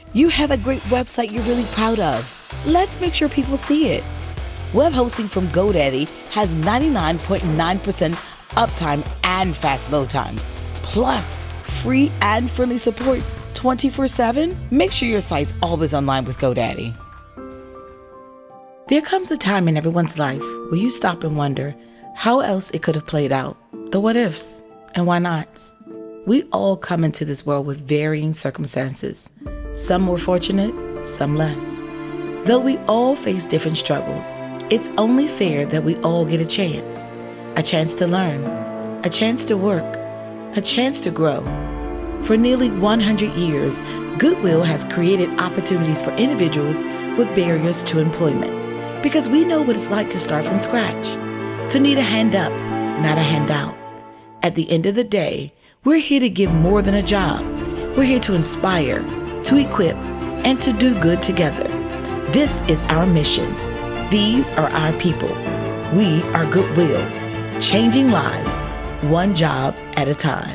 You have a great website you're really proud of. Let's make sure people see it. Web hosting from GoDaddy has 99.9% uptime and fast load times, plus free and friendly support 24/7. Make sure your site's always online with GoDaddy. There comes a time in everyone's life where you stop and wonder how else it could have played out, the what ifs and why nots. We all come into this world with varying circumstances, some more fortunate, some less. Though we all face different struggles, it's only fair that we all get a chance to learn, a chance to work, a chance to grow. For nearly 100 years, Goodwill has created opportunities for individuals with barriers to employment, because we know what it's like to start from scratch, to need a hand up, not a handout. At the end of the day, we're here to give more than a job. We're here to inspire, to equip, and to do good together. This is our mission. These are our people. We are Goodwill, changing lives, one job at a time.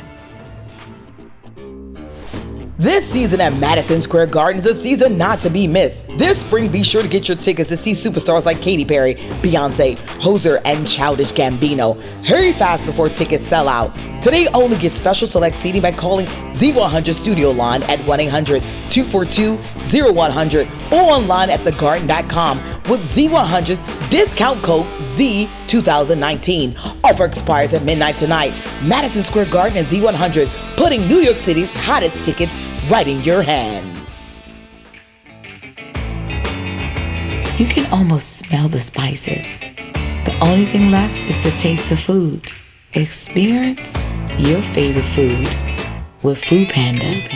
This season at Madison Square Garden is a season not to be missed. This spring, be sure to get your tickets to see superstars like Katy Perry, Beyonce, Hozier, and Childish Gambino. Hurry fast before tickets sell out. Today only, get special select seating by calling Z100 Studio Line at 1-800-242-0100 or online at thegarden.com with Z100's discount code Z2019. Offer expires at midnight tonight. Madison Square Garden and Z100, putting New York City's hottest tickets right in your hand. You can almost smell the spices. The only thing left is to taste the food. Experience your favorite food with Food Panda.